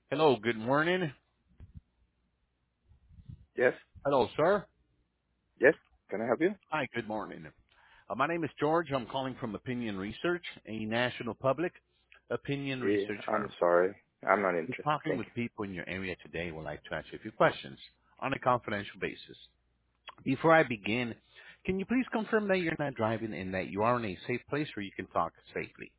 Hello, good morning. Yes. Hello, sir. Yes. Can I help you? Hi, good morning. My name is George. I'm calling from Opinion Research, a national public opinion Yeah, research I'm firm. sorry. I'm not We're interested. talking Thank with people in your area today. Would like to ask you a few questions on a confidential basis. Before I begin, can you please confirm that you're not driving and that you are in a safe place where you can talk safely?